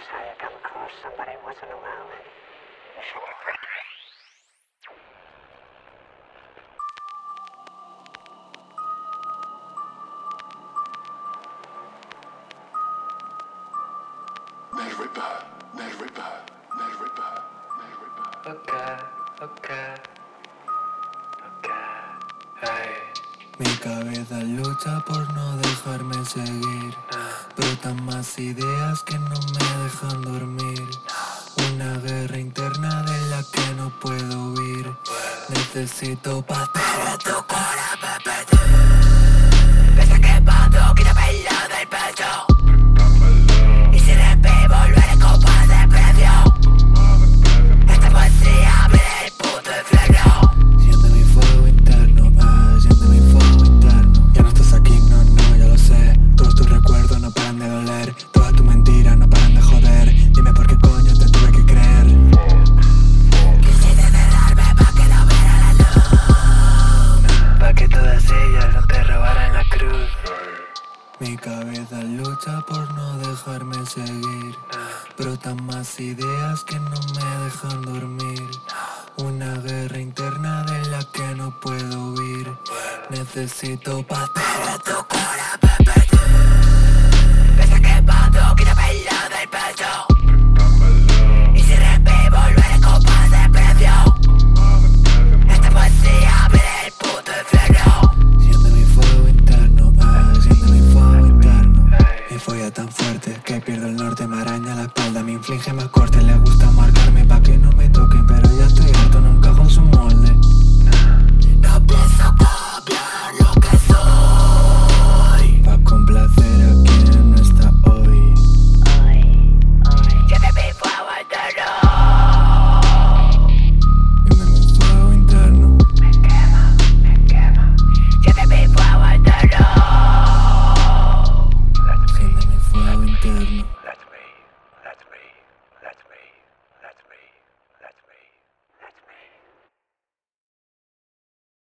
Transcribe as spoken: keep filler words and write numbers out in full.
I come across somebody once in a while. Nel Ripper, Nel Ripper, Nel Ripper, Nel Ripper. Okay, okay, okay, hey. Mi cabeza lucha por no dejarme seguir. Brotan más ideas que no me dejan dormir. Una guerra interna de la que no puedo huir. Necesito paz, pero tu corazón me pide. Me está quemando, quita pelo del pecho. Y si revivo, volveré con paz de precio. Esta poesía viene del puto infierno. Siente mi fuego interno, ah, siente mi fuego interno. Ya no estás aquí, no, no, ya lo sé. Todos tus recuerdos no paran de doler. Todas tus mentiras no paran de joder. Dime por qué coño te tuve que creer. Quisiste cerrarme pa' que no viera la luz, Pa' que todas ellas no te robaran la cruz. mi cabeza lucha por no dejarme seguir. Brotan más ideas que no me dejan dormir. Una guerra interna de la que no puedo huir. Necesito paz, pero tu corazón me pide. Me está quemando, quita pelo del pecho. Y si revivo, volveré con paz de precio. Esta poesía viene del puto infierno. Siente mi fuego interno, ah, siente mi fuego interno. Mi folla tan fuerte que pierdo el norte, me araña la espalda, me inflige más corte, le gusta